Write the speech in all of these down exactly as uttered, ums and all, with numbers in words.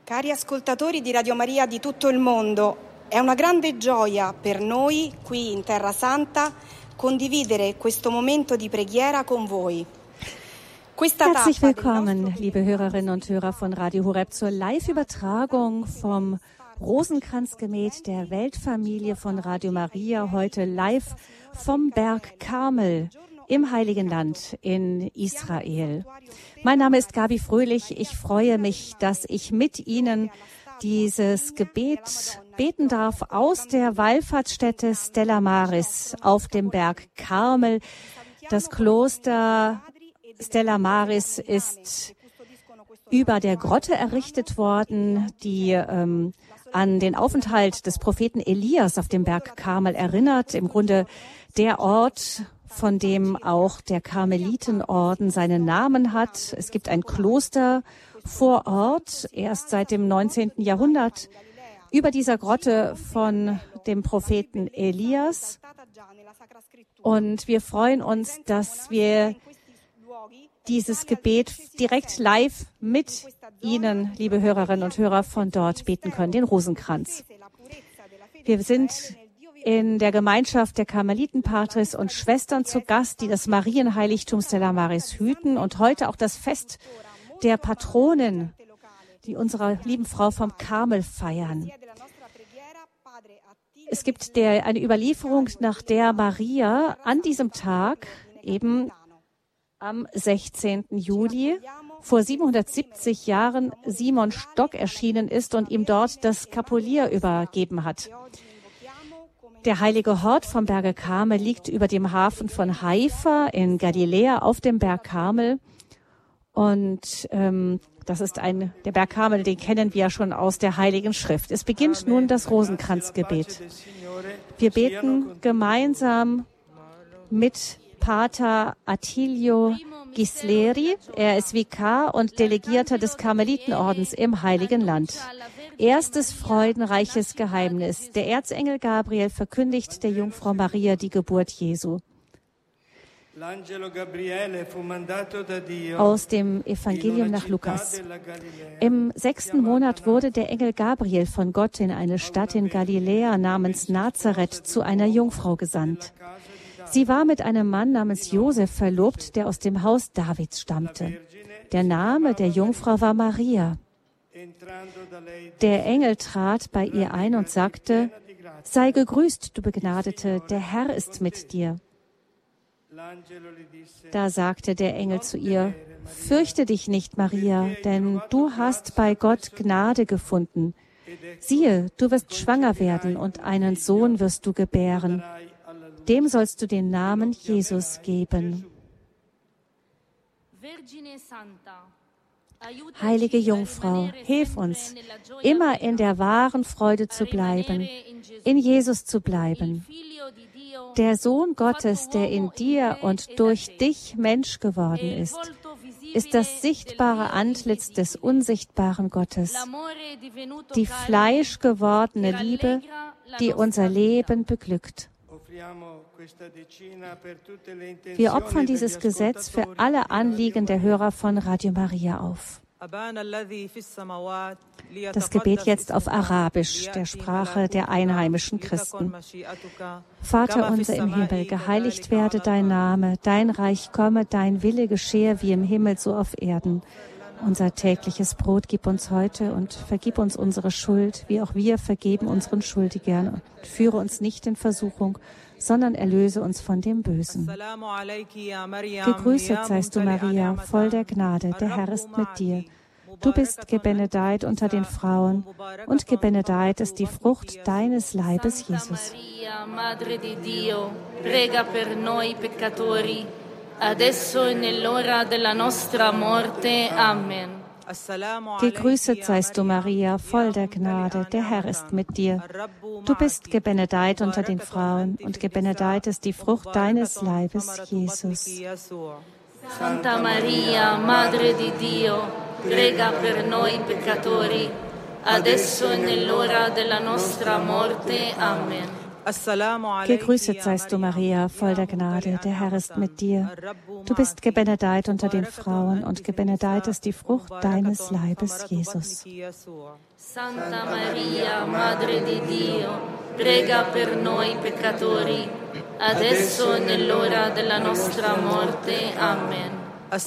Cari ascoltatori di Radio Maria di tutto il mondo, è una grande gioia per noi qui in Terra Santa condividere questo momento di preghiera con voi. Herzlich willkommen, liebe Hörerinnen und Hörer von Radio Horeb, zur Live-Übertragung vom Rosenkranzgebet der Weltfamilie von Radio Maria, heute live vom Berg Karmel im Heiligen Land in Israel. Mein Name ist Gabi Fröhlich. Ich freue mich, dass ich mit Ihnen dieses Gebet beten darf aus der Wallfahrtsstätte Stella Maris auf dem Berg Karmel. Das Kloster Stella Maris ist über der Grotte errichtet worden, die ähm, an den Aufenthalt des Propheten Elias auf dem Berg Karmel erinnert. Im Grunde der Ort, von dem auch der Karmelitenorden seinen Namen hat. Es gibt ein Kloster vor Ort, erst seit dem neunzehnten Jahrhundert, über dieser Grotte von dem Propheten Elias. Und wir freuen uns, dass wir dieses Gebet direkt live mit Ihnen, liebe Hörerinnen und Hörer, von dort beten können, den Rosenkranz. Wir sind in der Gemeinschaft der Karmelitenpatres und Schwestern zu Gast, die das Marienheiligtum Stella Maris hüten und heute auch das Fest der Patronin, die unserer lieben Frau vom Karmel feiern. Es gibt der, eine Überlieferung, nach der Maria an diesem Tag, eben am sechzehnten Juli, vor siebenhundertsiebzig Jahren Simon Stock erschienen ist und ihm dort das Skapulier übergeben hat. Der heilige Hort vom Berge Karmel liegt über dem Hafen von Haifa in Galiläa auf dem Berg Karmel. Und ähm, das ist ein, der Berg Karmel, den kennen wir ja schon aus der Heiligen Schrift. Es beginnt nun das Rosenkranzgebet. Wir beten gemeinsam mit Pater Attilio Ghisleri. Er ist Vikar und Delegierter des Karmelitenordens im Heiligen Land. Erstes freudenreiches Geheimnis. Der Erzengel Gabriel verkündigt der Jungfrau Maria die Geburt Jesu. Aus dem Evangelium nach Lukas. Im sechsten Monat wurde der Engel Gabriel von Gott in eine Stadt in Galiläa namens Nazareth zu einer Jungfrau gesandt. Sie war mit einem Mann namens Josef verlobt, der aus dem Haus Davids stammte. Der Name der Jungfrau war Maria. Der Engel trat bei ihr ein und sagte: Sei gegrüßt, du Begnadete, der Herr ist mit dir. Da sagte der Engel zu ihr: Fürchte dich nicht, Maria, denn du hast bei Gott Gnade gefunden. Siehe, du wirst schwanger werden und einen Sohn wirst du gebären. Dem sollst du den Namen Jesus geben. Heilige Jungfrau, hilf uns, immer in der wahren Freude zu bleiben, in Jesus zu bleiben. Der Sohn Gottes, der in dir und durch dich Mensch geworden ist, ist das sichtbare Antlitz des unsichtbaren Gottes, die fleischgewordene Liebe, die unser Leben beglückt. Wir opfern dieses Gesetz für alle Anliegen der Hörer von Radio Maria auf. Das Gebet jetzt auf Arabisch, der Sprache der einheimischen Christen. Vater unser im Himmel, geheiligt werde dein Name, dein Reich komme, dein Wille geschehe wie im Himmel, so auf Erden. Unser tägliches Brot gib uns heute und vergib uns unsere Schuld, wie auch wir vergeben unseren Schuldigern. Und führe uns nicht in Versuchung, sondern erlöse uns von dem Bösen. Gegrüßet seist du, Maria, voll der Gnade, der Herr ist mit dir. Du bist gebenedeit unter den Frauen und gebenedeit ist die Frucht deines Leibes, Jesus. Madre di Dio, prega per noi peccatori, adesso e nell'ora della nostra morte. Amen. Gegrüßet seist du, Maria, voll der Gnade, der Herr ist mit dir. Du bist gebenedeit unter den Frauen und gebenedeit ist die Frucht deines Leibes, Jesus. Santa Maria, Madre di Dio, prega per noi peccatori, adesso e nell'ora della nostra morte. Amen. Gegrüßet seist du, Maria, voll der Gnade, der Herr ist mit dir. Du bist gebenedeit unter den Frauen und gebenedeit ist die Frucht deines Leibes, Jesus. Santa Maria, Madre di Dio, prega per noi peccatori, adesso e nell'ora della nostra morte. Amen.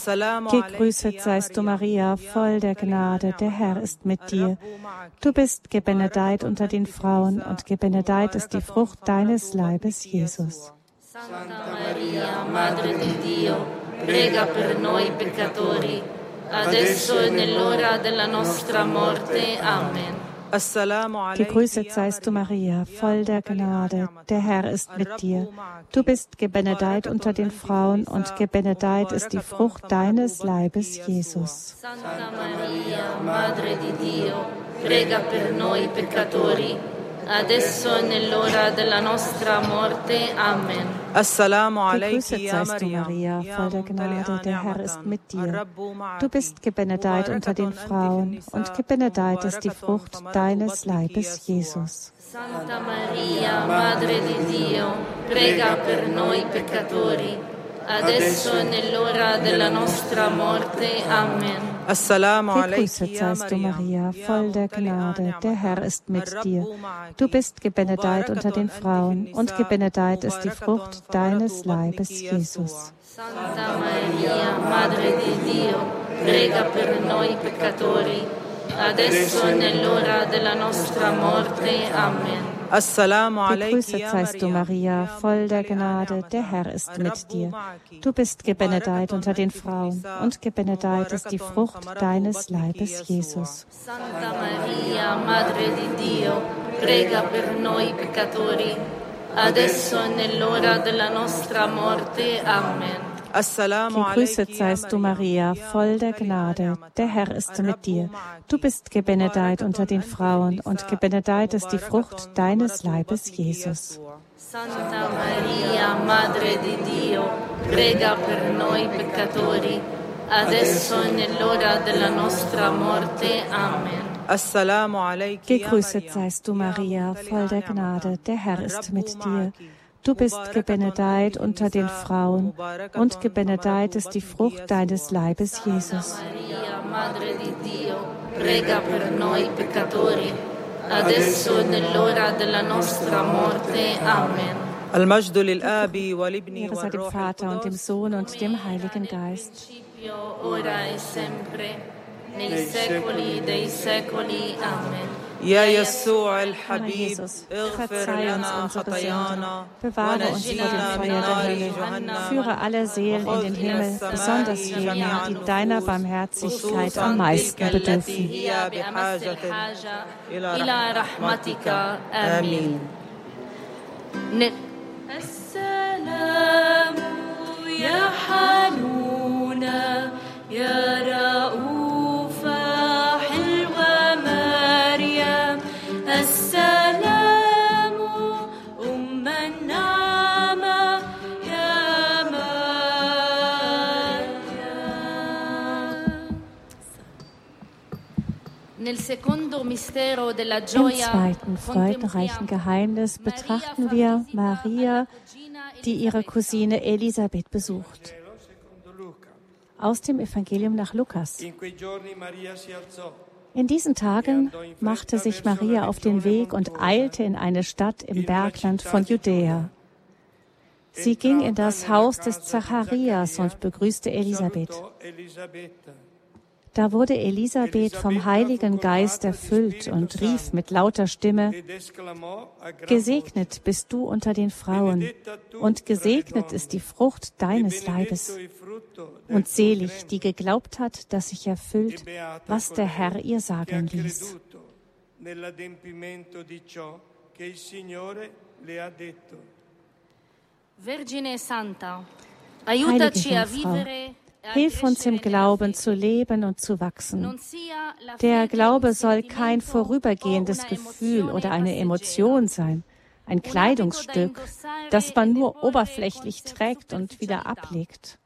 Gegrüßet seist du, Maria, voll der Gnade, der Herr ist mit dir. Du bist gebenedeit unter den Frauen und gebenedeit ist die Frucht deines Leibes, Jesus. Santa Maria, Madre di Dio, prega per noi peccatori, adesso e nell'ora della nostra morte. Amen. Gegrüßet seist du, Maria, voll der Gnade, der Herr ist mit dir. Du bist gebenedeit unter den Frauen und gebenedeit ist die Frucht deines Leibes, Jesus. Santa Maria, Madre di Dio, prega per noi peccatori, adesso e nell'ora della nostra morte. Amen. Gegrüßet seist du, Maria, voll der Gnade, der Herr ist mit dir. Du bist gebenedeit unter den Frauen und gebenedeit ist die Frucht deines Leibes, Jesus. Santa Maria, Madre di Dio, prega per noi peccatori, adesso e nell'ora della nostra morte. Amen. Gegrüßet seist du, Maria, voll der Gnade, der Herr ist mit dir. Du bist gebenedeit unter den Frauen und gebenedeit ist die Frucht deines Leibes, Jesus. Santa Maria, Madre di Dio, prega per noi peccatori, adesso e nell'ora della nostra morte. Amen. Gegrüßet seist du, Maria, voll der Gnade, der Herr ist mit dir. Du bist gebenedeit unter den Frauen und gebenedeit ist die Frucht deines Leibes, Jesus. Santa Maria, Madre di Dio, prega per noi peccatori, adesso e nell'ora della nostra morte. Amen. Gegrüßet seist du, Maria, voll der Gnade, der Herr ist mit dir. Du bist gebenedeit unter den Frauen und gebenedeit ist die Frucht deines Leibes, Jesus. Santa Maria, Madre di Dio, prega per noi peccatori, adesso e nell'ora della nostra morte. Amen. Gegrüßet seist du, Maria, voll der Gnade, der Herr ist mit dir. Du bist gebenedeit unter den Frauen und gebenedeit ist die Frucht deines Leibes, Jesus. Maria, Madre di Dio, prega per noi peccatori, adesso e nell'ora della nostra morte. Amen. Ehre sei dem Vater und dem Sohn und dem Heiligen Geist. Ora e sempre, nei secoli dei secoli. Amen. يا يسوع الحبيب Jesus, اغفر verzeih uns لنا unsere Sünden, خطايانا bewahre uns vor dem Feuer der Hölle, führe alle Seelen in den Himmel, besonders jene, die deiner Barmherzigkeit am meisten bedürfen. إلى رحمتك آمين. السلام يا حنونا يا رؤوفا حلوة مريم السلام أم النعمة يا مريم. Im zweiten freudenreichen Geheimnis betrachten wir Maria, die ihre Cousine Elisabeth besucht. Aus dem Evangelium nach Lukas. In diesen Tagen machte sich Maria auf den Weg und eilte in eine Stadt im Bergland von Judäa. Sie ging in das Haus des Zacharias und begrüßte Elisabeth. Da wurde Elisabeth vom Heiligen Geist erfüllt und rief mit lauter Stimme: Gesegnet bist du unter den Frauen, und gesegnet ist die Frucht deines Leibes. Und selig, die geglaubt hat, dass sich erfüllt, was der Herr ihr sagen ließ. Vergine Santa, Heilige aiutaci a Jungfrau, vivere. hilf uns im Glauben zu leben und zu wachsen. Der Glaube soll kein vorübergehendes Gefühl oder eine Emotion sein, ein Kleidungsstück, das man nur oberflächlich trägt und wieder ablegt.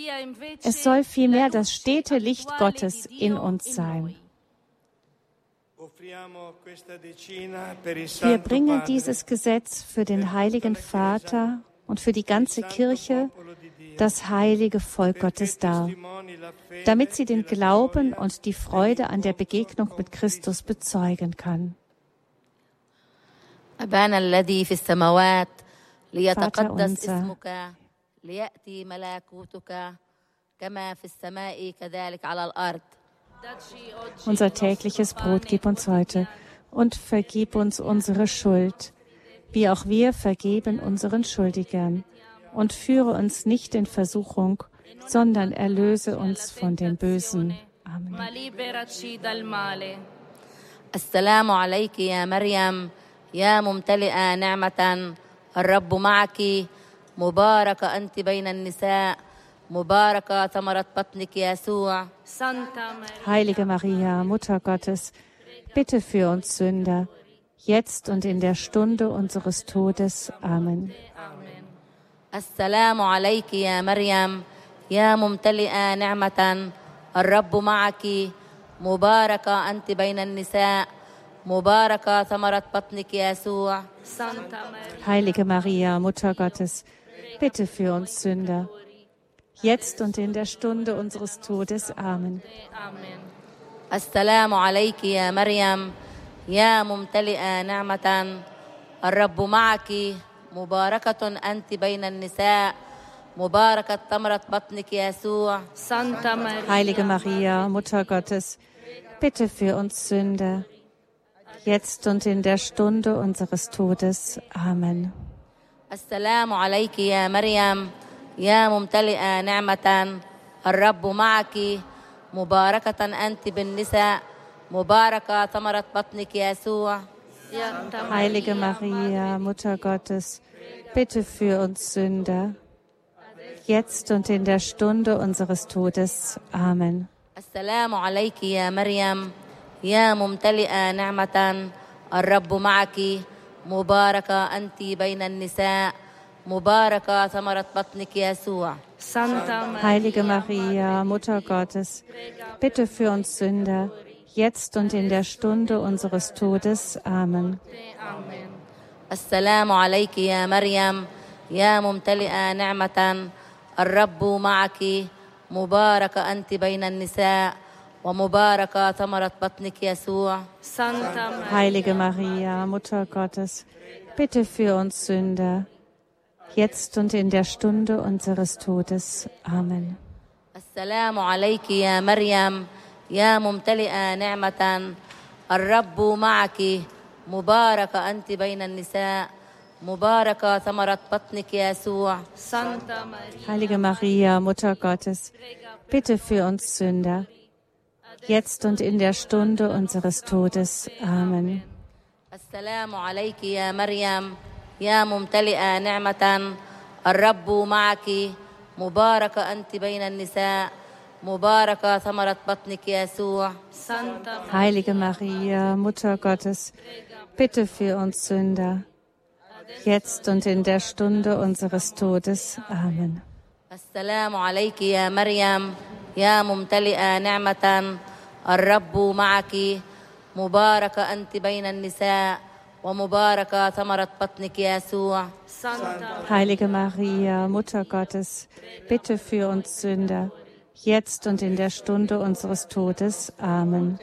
Es soll vielmehr das stete Licht Gottes in uns sein. Wir bringen dieses Gesetz für den Heiligen Vater und für die ganze Kirche, das heilige Volk Gottes dar, damit sie den Glauben und die Freude an der Begegnung mit Christus bezeugen kann. أبانا الذي في السماوات ليتقدس اسمك ليأتي ملكوتك كما في السماء كذلك على الأرض. Unser tägliches Brot gib uns heute und vergib uns unsere Schuld, wie auch wir vergeben unseren Schuldigern. Und führe uns nicht in Versuchung, sondern erlöse uns von dem Bösen. Amen. Assalamu alayki ya Maryam, ya mumtali'a ni'matan, ar-Rabbu ma'aki, mubaraka anti bayna an-nisa', mubaraka thamarat batniki Yasua. Heilige Maria, Mutter Gottes, bitte für uns Sünder, jetzt und in der Stunde unseres Todes. Amen. السلام عليك يا مريم يا ممتلئة نعمة الرب معك مباركة أنت بين النساء مباركة ثمرة بطنك يسوع. Heilige Maria, Mutter Gottes, bitte für uns Sünder, jetzt und in der Stunde unseres Todes. Amen. السلام عليك يا مريم يا ممتلئة نعمة الرب معك مباركة أنت بين النساء مباركة ثمرة بطنك يسوع. Heilige Maria, Mutter Gottes, bitte für uns Sünder, jetzt und in der Stunde unseres Todes. Amen. السلام عليك يا مريم يا ممتلئة نعمة الرب معك مباركة أنت بالنساء مباركة ثمرة بطنك يسوع. Heilige Maria, Mutter Gottes, bitte für uns Sünder, jetzt und in der Stunde unseres Todes. Amen. السلام عليك يا مريم يا ممتلئة نعمة الرب معك مباركة أنت بين النساء مباركة ثمرة بطنك يسوع. Heilige Maria, Mutter Gottes, bitte für uns Sünder, jetzt und in der Stunde unseres Todes. Amen. السلام عليك يا مريم يا ممتلئة نعمة الرب معك مباركة أنت بين النساء ومباركة ثمرة بطنك يسوع. Heilige Maria, Mutter Gottes, bitte für uns Sünder, jetzt und in der Stunde unseres Todes. Amen. السلام عليك يا مريم يا ممتلئة نعمة الرب معك مباركة أنت بين النساء مباركة ثمرة بطنك يسوع. Heilige Maria, Mutter Gottes, bitte für uns Sünder, jetzt und in der Stunde unseres Todes. Amen. السلام عليك يا مريم يا ممتلئة نعمة الرب معك مباركة أنت بين النساء مباركة ثمرة بطنك يسوع. Heilige Maria, Mutter Gottes, bitte für uns Sünder, jetzt und in der Stunde unseres Todes. Amen. السلام عليك يا مريم يا ممتلئة نعمة الرب معك مباركة أنت بين النساء ومباركة ثمرة بطنك يسوع. Heilige Maria, Mutter Gottes, bitte für uns Sünder, jetzt und in der Stunde unseres Todes. Amen.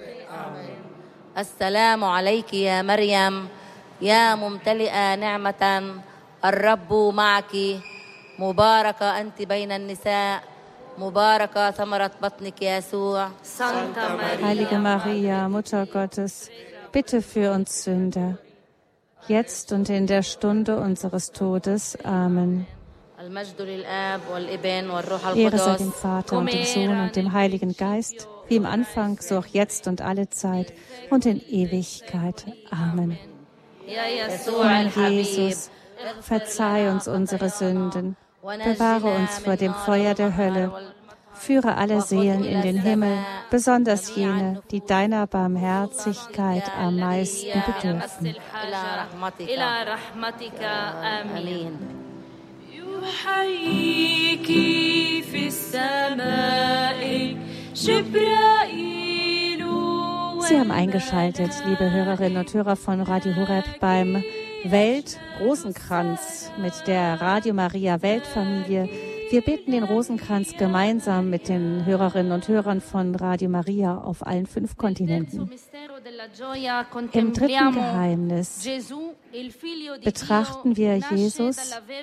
السلام عليك يا مريم يا ممتلئة نعمة الرب معك مباركة أنت بين النساء مباركة ثمرة بطنك يسوع. Heilige Maria, Mutter Gottes, bitte für uns Sünder, jetzt und in der Stunde unseres Todes. Amen. Ehre sei dem Vater und dem Sohn und dem Heiligen Geist, wie im Anfang, so auch jetzt und alle Zeit und in Ewigkeit. Amen. Mein Jesus, verzeih uns unsere Sünden, bewahre uns vor dem Feuer der Hölle, führe alle Seelen in den Himmel, besonders jene, die deiner Barmherzigkeit am meisten bedürfen. يحييك في السماء جبرائيل Sie haben eingeschaltet, liebe Hörerinnen und Hörer von Radio Horeb, beim Welt-Rosenkranz mit der Radio Maria Weltfamilie. Wir beten den Rosenkranz gemeinsam mit den Hörerinnen und Hörern von Radio Maria auf allen fünf Kontinenten. Im dritten Geheimnis betrachten wir Jesus,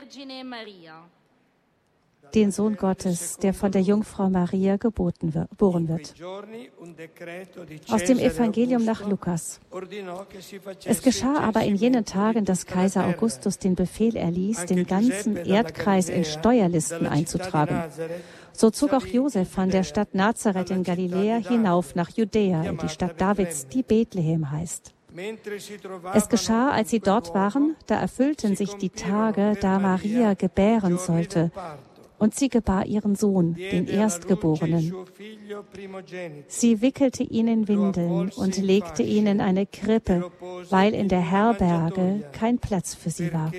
den Sohn Gottes, der von der Jungfrau Maria geboren wird. Aus dem Evangelium nach Lukas. Es geschah aber in jenen Tagen, dass Kaiser Augustus den Befehl erließ, den ganzen Erdkreis in Steuerlisten einzutragen. So zog auch Josef von der Stadt Nazareth in Galiläa hinauf nach Judäa, in die Stadt Davids, die Bethlehem heißt. Es geschah, als sie dort waren, da erfüllten sich die Tage, da Maria gebären sollte. Und sie gebar ihren Sohn, den Erstgeborenen. Sie wickelte ihn in Windeln und legte ihn in eine Krippe, weil in der Herberge kein Platz für sie war.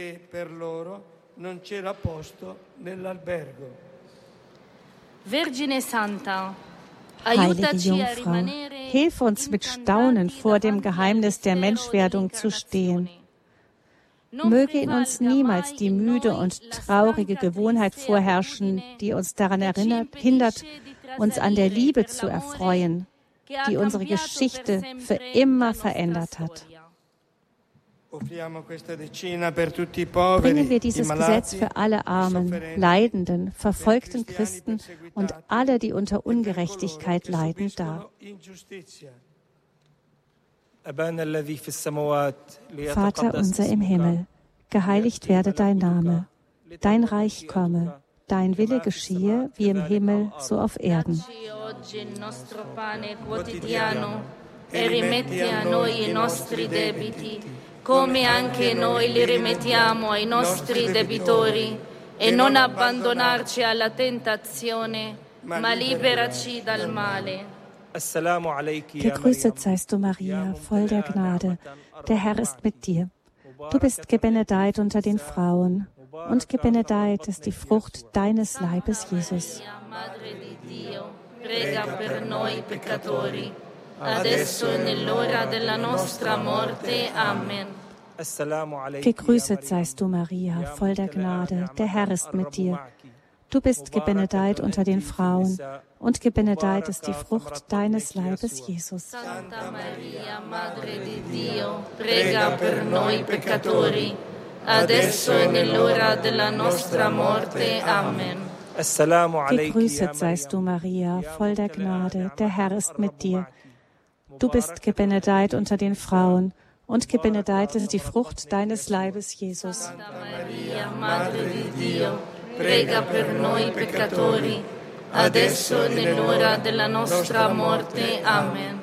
Heilige Jungfrau, hilf uns mit Staunen vor dem Geheimnis der Menschwerdung zu stehen. Möge in uns niemals die müde und traurige Gewohnheit vorherrschen, die uns daran erinnert, hindert, uns an der Liebe zu erfreuen, die unsere Geschichte für immer verändert hat. Bringen wir dieses Gesetz für alle armen, leidenden, verfolgten Christen und alle, die unter Ungerechtigkeit leiden, dar. Vater unser im Himmel, geheiligt werde dein Name, dein Reich komme, dein Wille geschehe, wie im Himmel, so auf Erden. E rimetti a noi i nostri debiti, come anche noi li rimettiamo ai nostri debitori, e non abbandonarci alla tentazione, ma liberaci dal male. Gegrüßet seist du, Maria, voll der Gnade. Der Herr ist mit dir. Du bist gebenedeit unter den Frauen, und gebenedeit ist die Frucht deines Leibes, Jesus. Madre di Dio, prega per noi peccatori, adesso e nell'ora della nostra morte. Amen. Gegrüßet seist du, Maria, voll der Gnade. Der Herr ist mit dir. Du bist gebenedeit unter den Frauen, und gebenedeit ist die Frucht deines Leibes, Jesus. Santa Maria, Madre di Dio, prega per noi peccatori, adesso e nell'ora della nostra morte. Amen. Gegrüßet seist du, Maria, voll der Gnade. Der Herr ist mit dir. Du bist gebenedeit unter den Frauen, und gebenedeit ist die Frucht deines Leibes, Jesus. Santa Maria, Madre di Dio, prega per noi peccatori, adesso e nell'ora della nostra morte. Amen.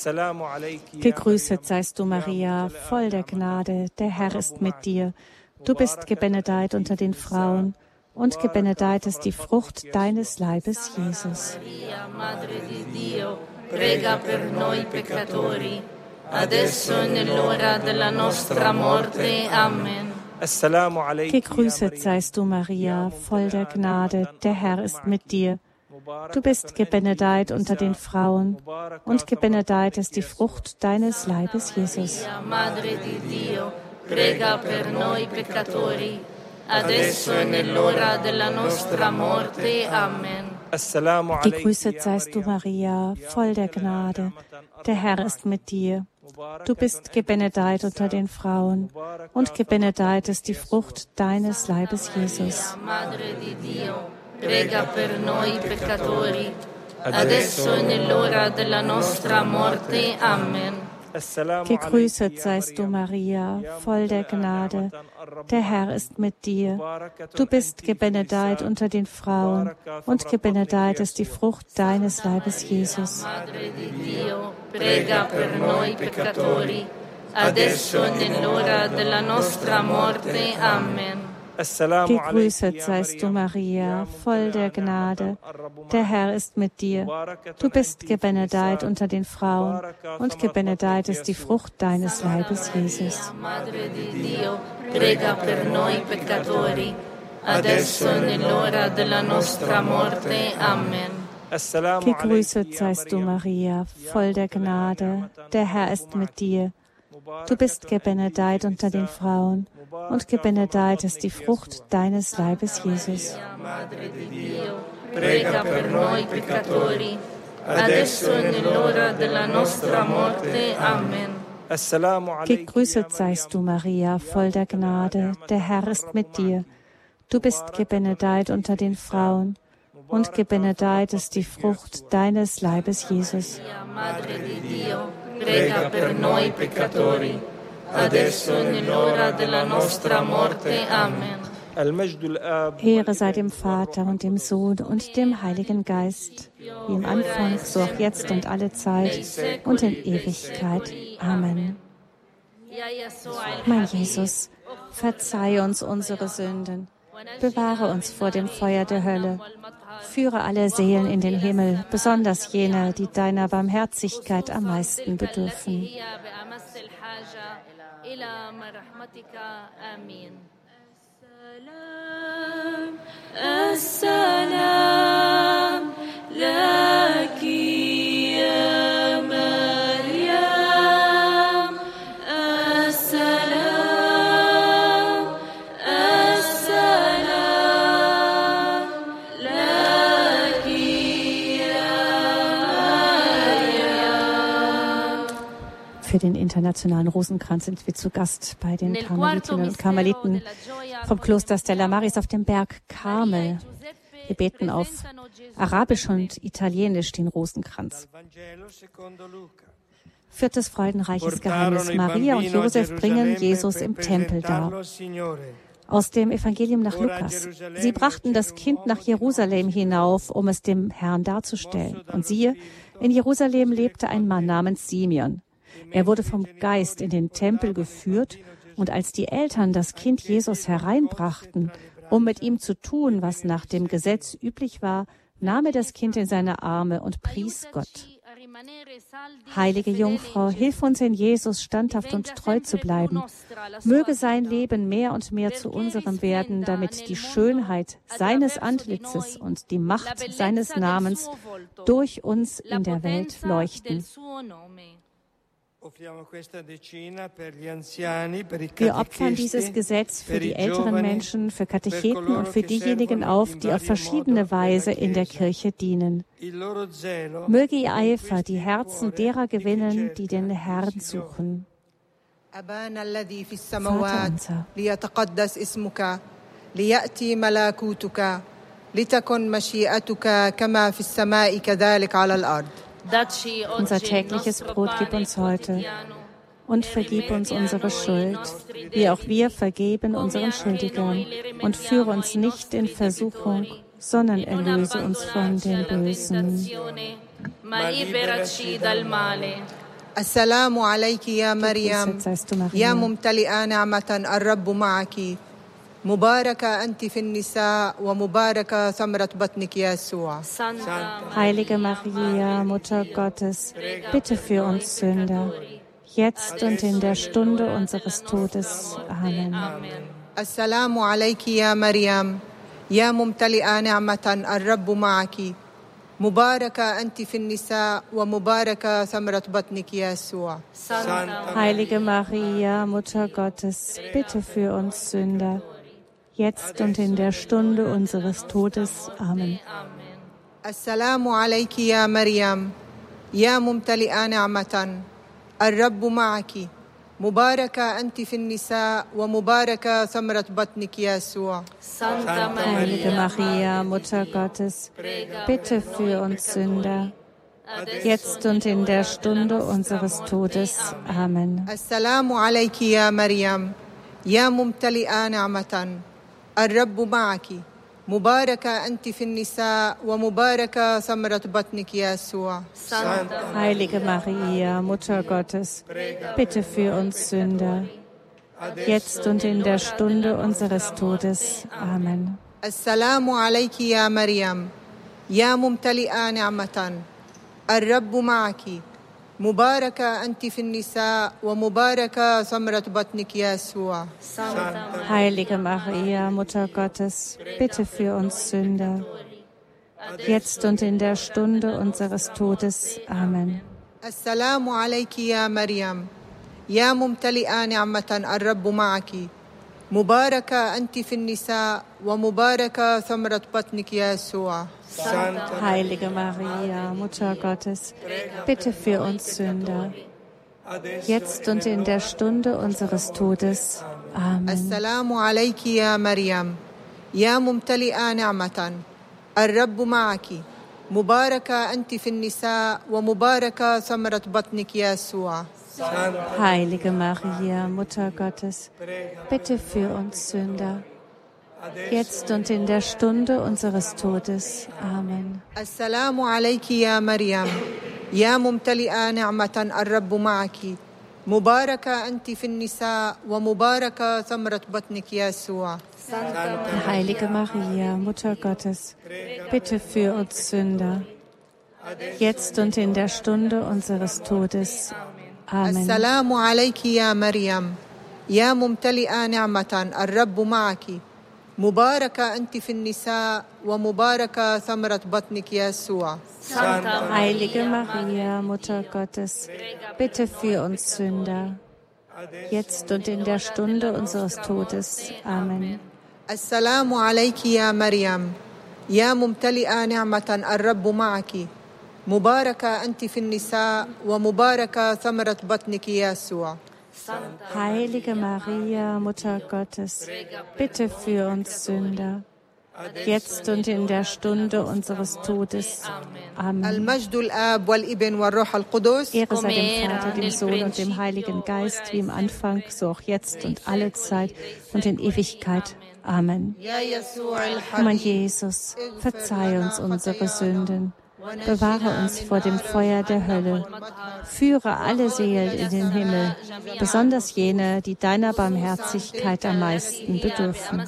Gegrüßet seist du, Maria, voll der Gnade. Der Herr ist mit dir. Du bist gebenedeit unter den Frauen, und gebenedeit ist die Frucht deines Leibes, Jesus. Maria, Madre di Dio, prega per noi peccatori, adesso e nell'ora della nostra morte. Amen. Gegrüßet seist du, Maria, voll der Gnade. Der Herr ist mit dir. Du bist gebenedeit unter den Frauen, und gebenedeit ist die Frucht deines Leibes, Jesus. Madre di Dio, prega per noi peccatori, adesso e nell'ora della nostra morte. Amen. Gegrüßet seist du, Maria, voll der Gnade. Der Herr ist mit dir. Du bist gebenedeit unter den Frauen, und gebenedeit ist die Frucht deines Leibes, Jesus. Madre di Dio, prega per noi peccatori, adesso e nell'ora della nostra morte. Amen. Gegrüßet seist du, Maria, voll der Gnade. Der Herr ist mit dir. Du bist gebenedeit unter den Frauen, und gebenedeit ist die Frucht deines Leibes, Jesus. Madre di Dio, prega per noi peccatori, adesso e nell'ora della nostra morte. Amen. Gegrüßet seist du, Maria, voll der Gnade. Der Herr ist mit dir. Du bist gebenedeit unter den Frauen, und gebenedeit ist die Frucht deines Leibes, Jesus. Madre di Dio, prega per noi peccatori, adesso e nell'ora della nostra morte. Amen. Gegrüßet seist du, Maria, voll der Gnade. Der Herr ist mit dir. Du bist gebenedeit unter den Frauen, und gebenedeit ist die Frucht deines Leibes, Jesus. Prega per noi peccatori, adesso e nell'ora della nostra morte. Amen. Gegrüßet seist du, Maria, voll der Gnade. Der Herr ist mit dir. Du bist gebenedeit unter den Frauen, und gebenedeit ist die Frucht deines Leibes, Jesus. Madre di Dio, prega per noi peccatori, adesso e nell'ora della nostra morte. Amen. Ehre sei dem Vater und dem Sohn und dem Heiligen Geist, wie im Anfang, so auch jetzt und alle Zeit und in Ewigkeit. Amen. Mein Jesus, verzeih uns unsere Sünden, bewahre uns vor dem Feuer der Hölle, führe alle Seelen in den Himmel, besonders jene, die deiner Barmherzigkeit am meisten bedürfen. السلام لك يا مريم السلام السلام لك يا مريم. Für den Internationalen Rosenkranz sind wir zu Gast bei den Karmelitinnen und Karmeliten vom Kloster Stella Maris auf dem Berg Karmel. Wir beten auf Arabisch und Italienisch den Rosenkranz. Viertes freudenreiches Geheimnis. Maria und Josef bringen Jesus im Tempel dar. Aus dem Evangelium nach Lukas. Sie brachten das Kind nach Jerusalem hinauf, um es dem Herrn darzustellen. Und siehe, in Jerusalem lebte ein Mann namens Simeon. Er wurde vom Geist in den Tempel geführt, und als die Eltern das Kind Jesus hereinbrachten, um mit ihm zu tun, was nach dem Gesetz üblich war, nahm er das Kind in seine Arme und pries Gott. Heilige Jungfrau, hilf uns in Jesus standhaft und treu zu bleiben. Möge sein Leben mehr und mehr zu unserem werden, damit die Schönheit seines Antlitzes und die Macht seines Namens durch uns in der Welt leuchten. Wir opfern dieses Gesetz für die älteren Menschen, für Katecheten und für diejenigen auf, die auf verschiedene Weise in der Kirche dienen. Möge ihr Eifer die Herzen derer gewinnen, die den Herrn suchen. Vater unser, ليأتي ملكوتك لتكن مشيئتك كما في السماء كذلك على الأرض. Unser tägliches Brot gib uns heute und vergib uns unsere Schuld, wie auch wir vergeben unseren Schuldigern. Und führe uns nicht in Versuchung, sondern erlöse uns von dem Bösen. Assalamu alayki ya Maryam, ya mumtali'a ni'matan ar-Rabbu ma'aki. Mubaraka anti fin nisa wa mubaraka thamrat batniki Yesua. Heilige Maria, Mutter Gottes, bitte für uns Sünder, jetzt und in der Stunde unseres Todes. Amen. Assalamu alayki ya Maryam, ya mumtali'a ni'matan ar-Rabbu ma'aki. Mubaraka anti fin nisa wa mubaraka thamrat batniki Yesua. Heilige Maria, Mutter Gottes, bitte für uns Sünder, jetzt und in der Stunde unseres Todes. Amen. Assalamu alayki ya Maryam, ya mumtali'a ni'matan, ar-Rabbu ma'aki, mubaraka anti fin nisa wa mubaraka thamrat batniki Yesua. Heilige Maria, Mutter Gottes, bitte für uns Sünder, jetzt und in der Stunde unseres Todes. Amen. Assalamu alayki ya Maryam, ya mumtali'a ni'matan, الرب معك مباركة أنت في النساء ومباركة ثمرة بطنك يسوع. Heilige Maria, Mutter Gottes, bitte für uns Sünder, jetzt und in der Stunde unseres Todes. Amen. السلام عليك يا مريم يا ممتلئة نعمة الرب معك مباركة أنت في النساء ومباركة ثمرة بطنك يسوع. Heilige Maria, Mutter Gottes, bitte für uns Sünder, jetzt und in der Stunde unseres Todes. Amen. Assalamu alayki ya Maryam, ya mumtali'a ni'matan ar-Rabbu ma'aki, mubaraka anti fin nisa wa mubaraka thamarat batnik Yesua. Heilige Maria, Mutter Gottes, bitte für uns Sünder, jetzt und in der Stunde unseres Todes. Amen. Assalamu alayki ya Maryam, ya mumtali'a ni'matan ar-Rabbu ma'aki, mubaraka anti fin nisa wa mubaraka thamarat batnik Yesua. Heilige Maria, Mutter Gottes, bitte für uns Sünder, jetzt und in der Stunde unseres Todes. Amen. Assalamu alayki ya Maryam, ya mumtali'a ni'matan ar-Rabbu ma'aki, mubaraka anti fin nisa wa mubaraka thamarat batnik Yesua. Heilige Maria, Mutter Gottes, bitte für uns Sünder, jetzt und in der Stunde unseres Todes. Amen. Assalamu alayki ya Maryam, ya mumtali'a ni'matan ar-Rabbu ma'aki, mubaraka anti fin nisa wa mubaraka thamarat batnik Yesua. Heilige Maria, Mutter Gottes, bitte für uns Sünder, jetzt und in der Stunde unseres Todes. Amen. Assalamu alayki ya Maryam, ya mumtali'a ni'matan ar-Rabbu ma'aki, mubaraka anti fin nisa wa mubaraka thamarat batnik Yesua. Heilige Maria, Mutter Gottes, bitte für uns Sünder, jetzt und in der Stunde unseres Todes. Amen. Al-Majdu al-Ab wal-Ibn wal-Ruh al-Qudus. Ehre sei dem Vater, dem Sohn und dem Heiligen Geist, wie im Anfang, so auch jetzt und alle Zeit und in Ewigkeit. Amen. O mein Jesus, verzeih uns unsere Sünden, bewahre uns vor dem Feuer der Hölle, führe alle Seelen in den Himmel, besonders jene, die deiner Barmherzigkeit am meisten bedürfen.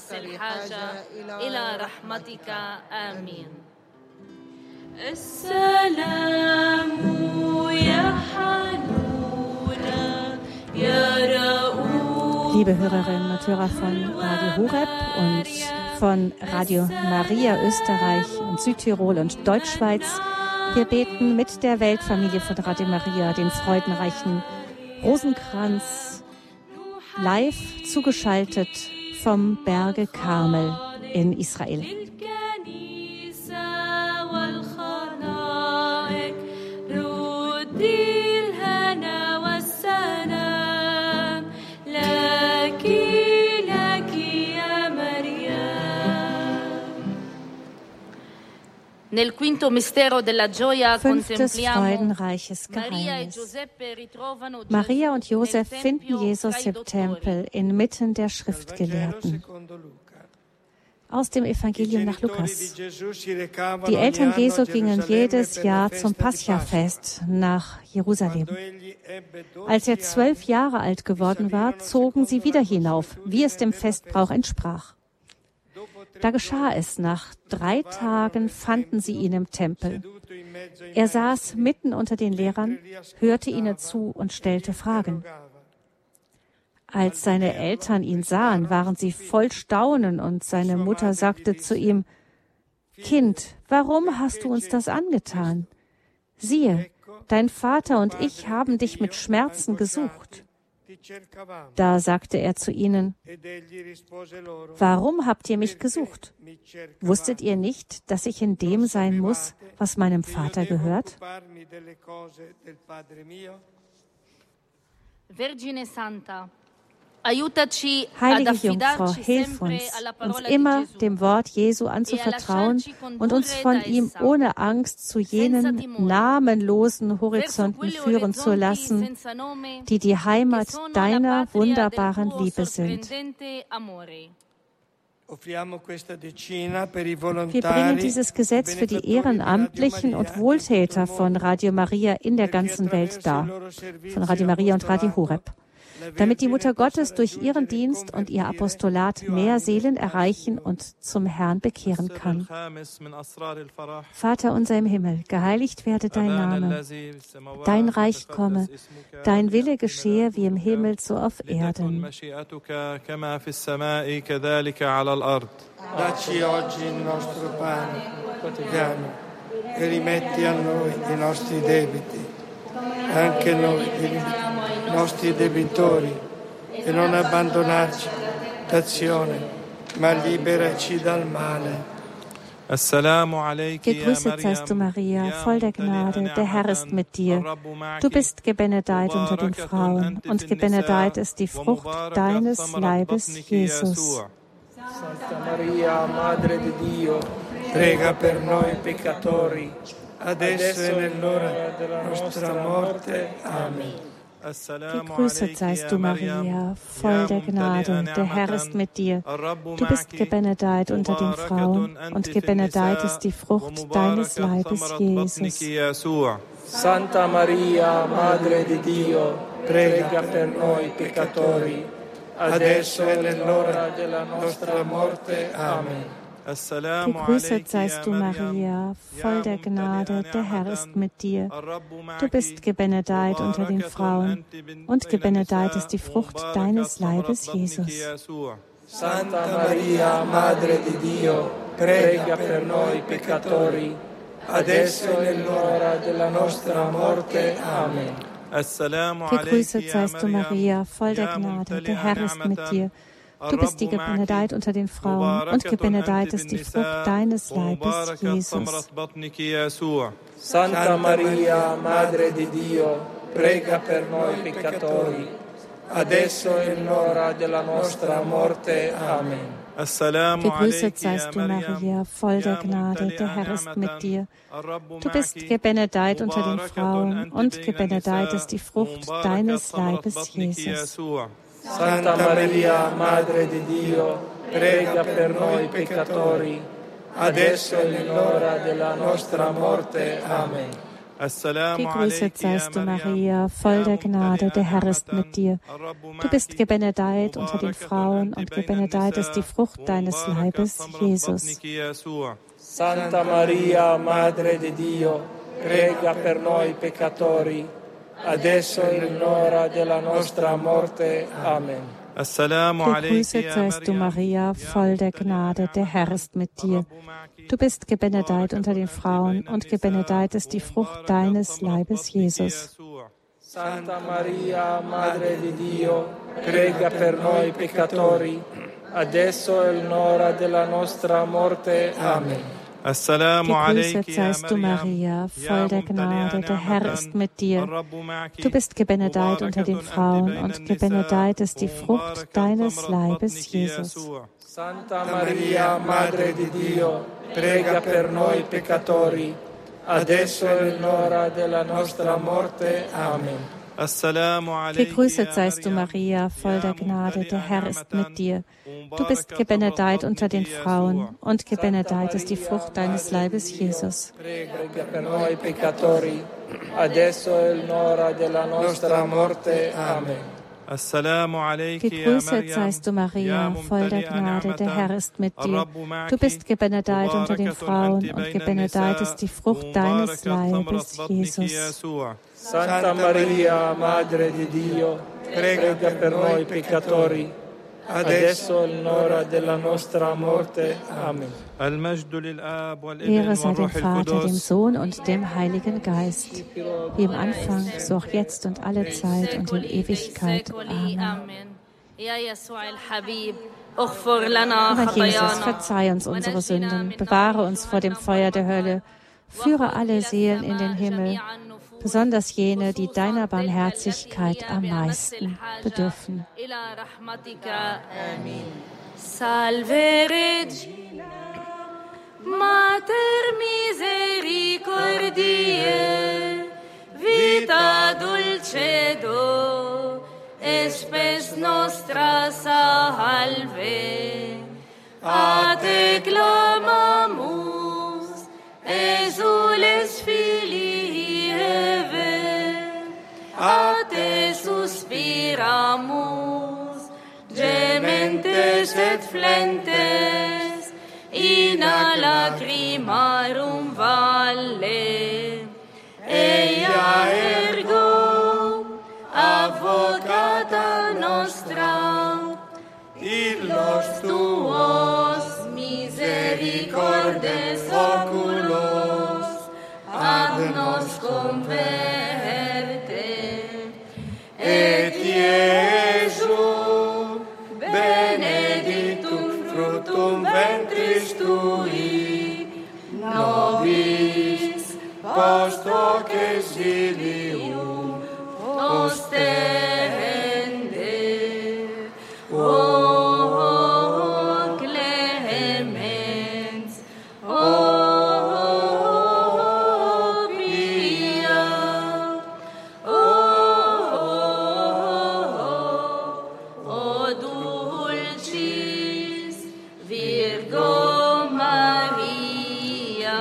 Liebe Hörerinnen und Hörer von Radio Horeb und von Radio Maria Österreich und Südtirol und Deutschschweiz, wir beten mit der Weltfamilie von Radio Maria den freudenreichen Rosenkranz live zugeschaltet vom Berge Karmel in Israel. Nel quinto mistero della gioia Fünftes contempliamo freudenreiches Geheimnis. Maria und Josef finden Jesus im Tempel inmitten der Schriftgelehrten. Aus dem Evangelium nach Lukas. Die Eltern Jesu gingen jedes Jahr zum Paschafest nach Jerusalem. Als er zwölf Jahre alt geworden war, zogen sie wieder hinauf, wie es dem Festbrauch entsprach. Da geschah es, nach drei Tagen fanden sie ihn im Tempel. Er saß mitten unter den Lehrern, hörte ihnen zu und stellte Fragen. Als seine Eltern ihn sahen, waren sie voll Staunen und seine Mutter sagte zu ihm, »Kind, warum hast du uns das angetan? Siehe, dein Vater und ich haben dich mit Schmerzen gesucht.« Da sagte er zu ihnen, »Warum habt ihr mich gesucht? Wusstet ihr nicht, dass ich in dem sein muss, was meinem Vater gehört?« Vergine Santa, aiutaci ad Heilige Jungfrau, affidarci hilf uns, sempre alla uns parola di immer Gesù. dem Wort Jesu anzuvertrauen und uns von ihm ohne Angst zu jenen namenlosen Horizonten führen zu lassen, die die Heimat deiner wunderbaren Liebe sind. Wir bringen dieses Gesetz für die Ehrenamtlichen und Wohltäter von Radio Maria in der ganzen Welt dar, von Radio Maria und Radio Horeb. damit die Mutter Gottes durch ihren Dienst und ihr Apostolat mehr Seelen erreichen und zum Herrn bekehren kann. Vater unser im Himmel, geheiligt werde dein Name, dein Reich komme, dein Wille geschehe wie im Himmel so auf Erden. Dacci oggi il nostro pane quotidiano e rimetti a noi i nostri debiti, anche noi i nostri debitori, e non abbandonarci d'azione, ma liberaci dal male. Gegrüßet seist du, Maria, voll der Gnade, der Herr ist mit dir. Du bist gebenedeit unter den Frauen, und gebenedeit ist die Frucht deines Leibes, Jesus. Santa Maria, Madre di Dio, prega per noi peccatori, adesso e nell'ora della nostra morte. Amen. Gegrüßet seist du, Maria, voll der Gnade, der Herr ist mit dir. Du bist gebenedeit unter den Frauen, und gebenedeit ist die Frucht deines Leibes, Jesus. Santa Maria, Madre di Dio, prega per noi peccatori, adesso e nell'ora della nostra morte. Amen. Gegrüßet seist du, Maria, voll der Gnade, der Herr ist mit dir. Du bist gebenedeit unter den Frauen, und gebenedeit ist die Frucht deines Leibes, Jesus. Santa Maria, Madre di Dio, prega per noi peccatori, adesso e nell'ora della nostra morte. Amen. Gegrüßet seist du, Maria, voll der Gnade, der Herr ist mit dir. Du bist die gebenedeit unter den Frauen, und gebenedeit ist die Frucht deines Leibes, Jesus. Santa Maria, Madre di Dio, prega per noi peccatori, adesso e nell'ora della nostra morte. Amen. Gegrüßet seist du, Maria, voll der Gnade, der Herr ist mit dir. Du bist gebenedeit unter den Frauen, und gebenedeit ist die Frucht deines Leibes, Jesus. Santa Maria, Madre di Dio, prega per noi peccatori, adesso e nell'ora della nostra morte. Amen. Gegrüßet seist du, Maria, voll der Gnade, der Herr ist mit dir. Du bist gebenedeit unter den Frauen, und gebenedeit ist die Frucht deines Leibes, Jesus. Santa Maria, Madre di Dio, prega per noi peccatori, adesso e nell'ora della nostra morte. Amen. Gegrüßet seist du, Maria, voll der Gnade, der Herr ist mit dir. Du bist gebenedeit unter den Frauen, und gebenedeit ist die Frucht deines Leibes, Jesus. Santa Maria, Madre di Dio, prega per noi peccatori, adesso e nell'ora della nostra morte. Amen. Gegrüßet seist du, Maria, voll der Gnade, der Herr ist mit dir. Du bist gebenedeit unter den Frauen, und gebenedeit ist die Frucht deines Leibes, Jesus. Santa Maria, Madre di Dio, prega per noi peccatori, adesso e nell'ora della nostra morte. Amen. Gegrüßet seist du, Maria, voll der Gnade, der Herr ist mit dir. Du bist gebenedeit unter den Frauen, und gebenedeit ist die Frucht deines Leibes, Jesus. Prega per noi peccatori, adesso e nell'ora della nostra morte. Amen. Gegrüßet seist du, Maria, voll der Gnade, der Herr ist mit dir. Du bist gebenedeit unter den Frauen, und gebenedeit ist die Frucht deines Leibes, Jesus. Santa Maria, Madre di Dio, prega per noi peccatori, adesso e nell'ora della nostra morte. Amen. Ehre sei dem Vater, dem Sohn und dem Heiligen Geist, wie im Anfang, so auch jetzt und alle Zeit und in Ewigkeit. Amen. Mein Jesus, verzeih uns unsere Sünden, bewahre uns vor dem Feuer der Hölle, führe alle Seelen in den Himmel, besonders jene, die deiner Barmherzigkeit am meisten bedürfen. Salve Regina, Mater misericordiae, vita dulcedo, espes nostra salve. A te clamamus, exules filii Eve, a te suspiramos. clamamus, gementes et flentes, in a lacrimarum valle, eia ergo, advocata nostra, illos tuos misericordes oculos, ad nos converte, et Iesu benedictum fructum ventris tui, nobis post hoc exilium ostende. O clemens, o pia, o dulcis Virgo Maria.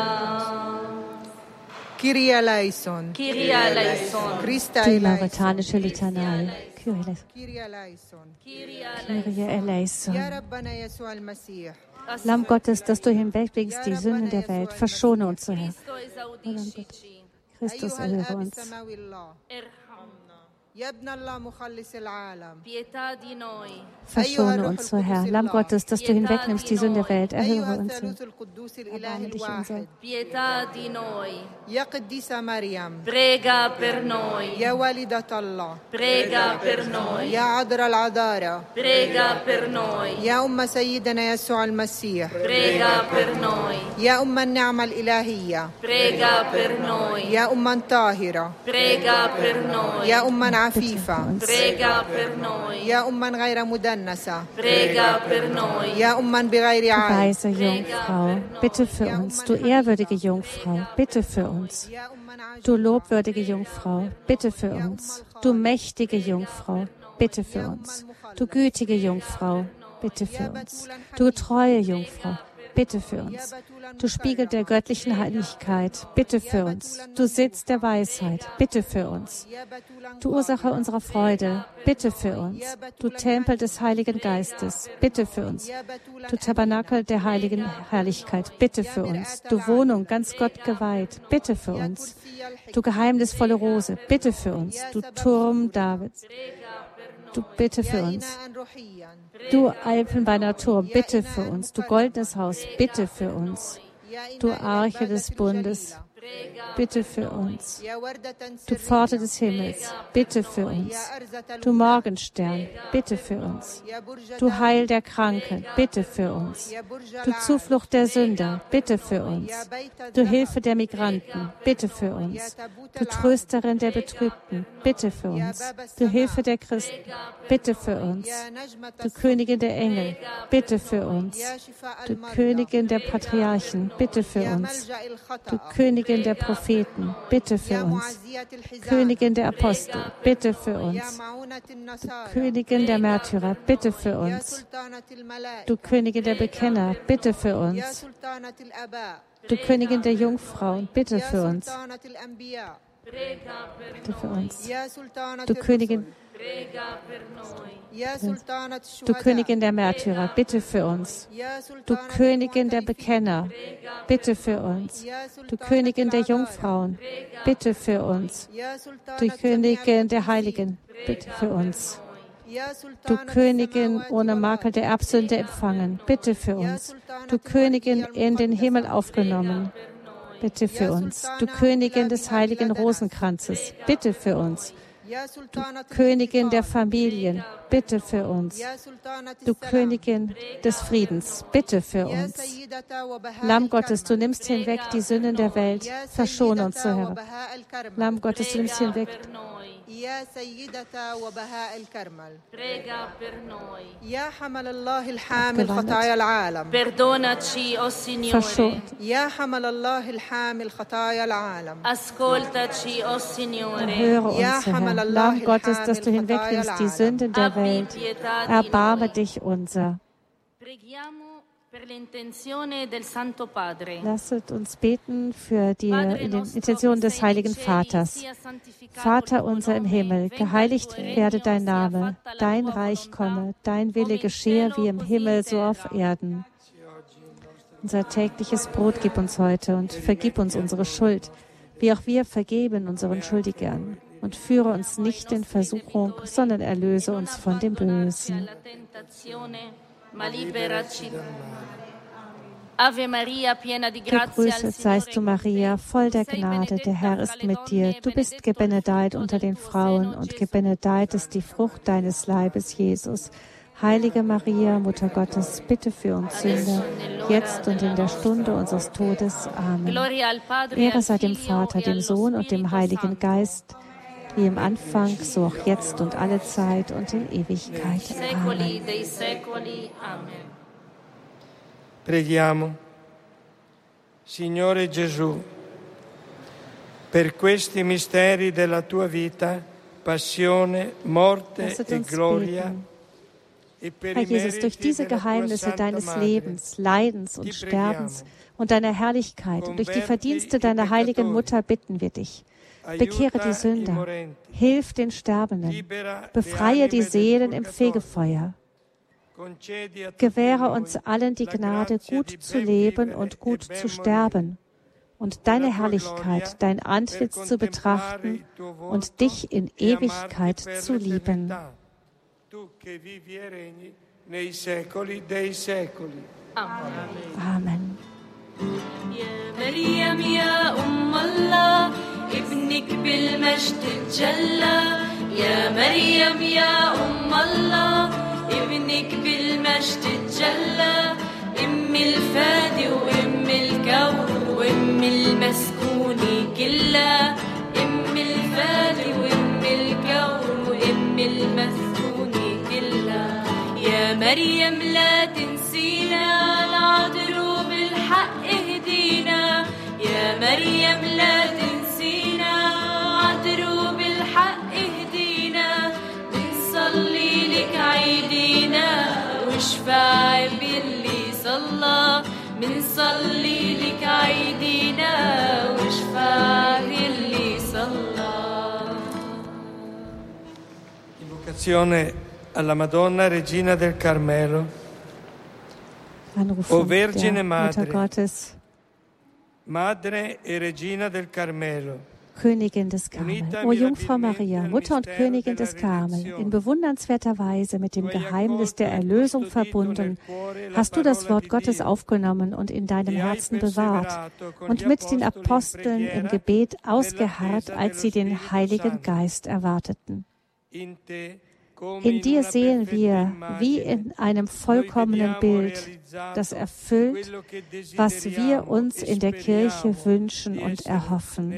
Kyrie eleison. Kyrie eleison. Christa Die eleison. mauretanische Litanei. Kyrie Kyrie eleison. eleison. Ya Rabbana Yeshua al-Masih. Lamm Gottes, dass du hinwegbringst die Sünden der Welt, verschone uns, so Herr. O Lamm Gottes, Christus, erhöre uns. Ya Ibn Allah Mukhallis al-Alam. Pietà di noi. Verschone uns, so Herr. Lamm Gottes, dass du hinwegnimmst die Sünde der Welt, erhöre uns. Herr. Erbarme dich unser. Pietà di noi. Ya Qaddisa Maryam. Prega per noi. Ya Walidat Allah. Prega per noi. Ya Adra al-Adara. Prega per noi. Ya Umma Sayyidina Yeshua al-Masih. Prega per noi. Ya Umma al-Ni'ma al-Ilahiyya. Prega per noi. Ya Umma Tahira. Prega per noi. Ya Umma عفيفة. Prega per noi. يا أما غير مدنسة. Prega per noi. يا أما بغير عيب. Weise Jungfrau, bitte für uns. Du ehrwürdige Jungfrau, bitte für uns. Du lobwürdige Jungfrau, bitte für uns. Du mächtige Jungfrau, bitte für uns. Du gütige Jungfrau, bitte für uns. Du treue Jungfrau, bitte für uns. Du Spiegel der göttlichen Heiligkeit, bitte für uns. Du Sitz der Weisheit, bitte für uns. Du Ursache unserer Freude, bitte für uns. Du Tempel des Heiligen Geistes, bitte für uns. Du Tabernakel der heiligen Herrlichkeit, bitte für uns. Du Wohnung ganz Gott geweiht, bitte für uns. Du geheimnisvolle Rose, bitte für uns. Du Turm Davids, du bitte für uns. Du Elfenbeiner Turm, bitte für uns. Du goldenes Haus, bitte für uns. Du Arche des Bundes, bitte für uns. Du Pforte des Himmels, bitte für uns. Du Morgenstern, bitte für uns. Du Heil der Kranken, bitte für uns. Du Zuflucht der Sünder, bitte für uns. Du Hilfe der Migranten, bitte für uns. Du Trösterin der Betrübten, bitte für uns. Du Hilfe der Christen, bitte für uns. Du Königin der Engel, bitte für uns. Du Königin der Patriarchen, bitte für uns. Du Königin der Propheten, bitte für uns. Königin der Apostel, bitte für uns. Du Königin der Märtyrer, bitte für uns. Du Königin der Bekenner, bitte für uns. Du Königin der Jungfrauen, bitte für uns. Bitte für uns. Du Königin, du Königin der Märtyrer, bitte für uns. Du Königin der Bekenner, bitte für uns. Du Königin der Jungfrauen, bitte für uns. Du Königin der Heiligen, bitte für uns. Du Königin ohne Makel der Erbsünde empfangen, bitte für uns. Du Königin in den Himmel aufgenommen, bitte für uns. Du Königin des heiligen Rosenkranzes, bitte für uns. Du Königin der Familien, bitte für uns. Du Königin des Friedens, bitte für uns. Lamm Gottes, du nimmst hinweg die Sünden der Welt, verschone uns, so Herr. Lamm Gottes, du nimmst hinweg. يا سيدة وبهاء الكرمل. Prega per noi. يا حمل الله الحامل خطايا العالم. Perdonaci, o Signore. يا حمل الله الحامل خطايا العالم. Ascoltaci, o Signore. Höre uns, Herr. Lamm Gottes, dass du hinwegnimmst die Sünden der Welt. Erbarme dich unser. Lasset uns beten für die Intention des Heiligen Vaters. Vater unser im Himmel, geheiligt werde dein Name, dein Reich komme, dein Wille geschehe wie im Himmel, so auf Erden. Unser tägliches Brot gib uns heute und vergib uns unsere Schuld, wie auch wir vergeben unseren Schuldigern. Und führe uns nicht in Versuchung, sondern erlöse uns von dem Bösen. Gegrüßet seist du, Maria, voll der Gnade, der Herr ist mit dir. Du bist gebenedeit unter den Frauen und gebenedeit ist die Frucht deines Leibes, Jesus. Heilige Maria, Mutter Gottes, bitte für uns Sünder, jetzt und in der Stunde unseres Todes. Amen. Ehre sei dem Vater, dem Sohn und dem Heiligen Geist, wie im Anfang, so auch jetzt und alle Zeit und in Ewigkeit. Amen. Preghiamo. Signore Gesù, per questi misteri della tua vita, passione, morte e gloria, Herr Jesus, durch diese Geheimnisse deines Lebens, Leidens und Sterbens und deiner Herrlichkeit und durch die Verdienste deiner heiligen Mutter bitten wir dich. Bekehre die Sünder, hilf den Sterbenden, befreie die Seelen im Fegefeuer. Gewähre uns allen die Gnade, gut zu leben und gut zu sterben und deine Herrlichkeit, dein Antlitz zu betrachten und dich in Ewigkeit zu lieben. Amen. يا مريم يا أم الله ابنك بالمجد تجلى يا مريم يا أم الله ابنك بالمجد تجلى أم الفادي وأم الكون وأم المسكون كلها أم الفادي وأم الكون وأم المسكون كلها يا مريم لا تنسينا العذر بالحق اهدينا يا مريم لا تنسينا عذر بالحق اهدينا بنصلي لك عيدينا واشفع باللي صلى بنصلي لك عيدينا واشفع باللي صلى. Invocazione alla Madonna Regina del Carmelo. Anrufung O Vergine der Mutter Madre, Gottes, Madre e Regina del Carmelo, Königin des Karmel. O Jungfrau Maria, Mutter und Königin des Karmel, in bewundernswerter Weise mit dem Geheimnis der Erlösung verbunden, hast du das Wort Gottes aufgenommen und in deinem Herzen bewahrt und mit den Aposteln im Gebet ausgeharrt, als sie den Heiligen Geist erwarteten. In dir sehen wir, wie in einem vollkommenen Bild, das erfüllt, was wir uns in der Kirche wünschen und erhoffen.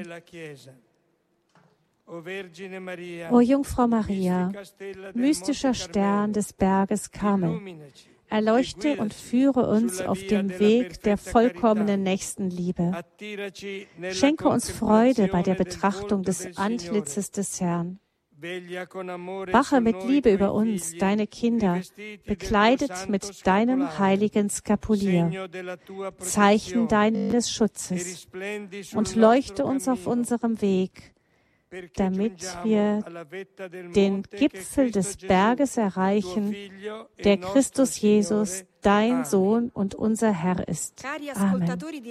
O Jungfrau Maria, mystischer Stern des Berges Karmel, erleuchte und führe uns auf dem Weg der vollkommenen Nächstenliebe. Schenke uns Freude bei der Betrachtung des Antlitzes des Herrn. Wache mit Liebe über uns, deine Kinder, bekleidet mit deinem heiligen Skapulier, Zeichen deines Schutzes, und leuchte uns auf unserem Weg, damit wir den Gipfel des Berges erreichen, der Christus Jesus, dein Sohn und unser Herr ist. Amen.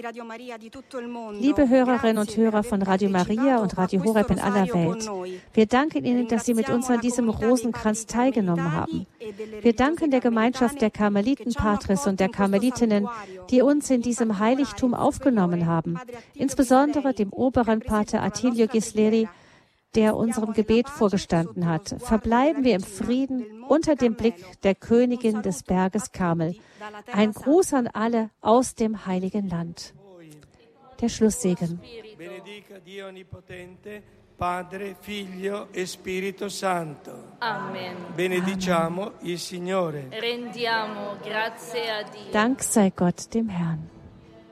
Liebe Hörerinnen und Hörer von Radio Maria und Radio Horeb in aller Welt, wir danken Ihnen, dass Sie mit uns an diesem Rosenkranz teilgenommen haben. Wir danken der Gemeinschaft der Karmelitenpatres und der Karmelitinnen, die uns in diesem Heiligtum aufgenommen haben, insbesondere dem oberen Pater Attilio Ghisleri, der unserem Gebet vorgestanden hat. Verbleiben wir im Frieden unter dem Blick der Königin des Berges Karmel. Ein Gruß an alle aus dem Heiligen Land. Der Schlusssegen. Benedica Dio Onnipotente, Padre, Figlio e Spirito Santo. Amen. Benediciamo il Signore. Rendiamo grazie a Dio. Dank sei Gott dem Herrn.